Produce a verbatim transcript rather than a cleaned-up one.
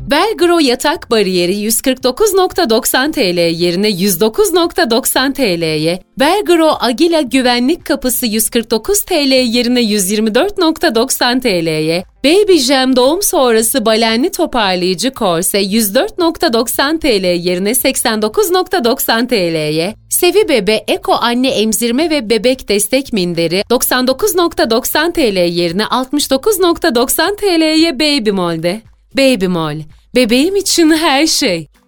Velgro yatak bariyeri yüz kırk dokuz nokta doksan T L yerine yüz dokuz nokta doksan T L'ye, Velgro Agila güvenlik kapısı yüz kırk dokuz T L yerine yüz yirmi dört nokta doksan T L'ye, Baby Jam doğum sonrası balenli toparlayıcı korse yüz dört nokta doksan T L yerine seksen dokuz nokta doksan T L'ye, Sevi Bebe Eko anne emzirme ve bebek destek minderi doksan dokuz nokta doksan T L yerine altmış dokuz nokta doksan T L'ye Baby Mall'de. Baby Mall, bebeğim için her şey.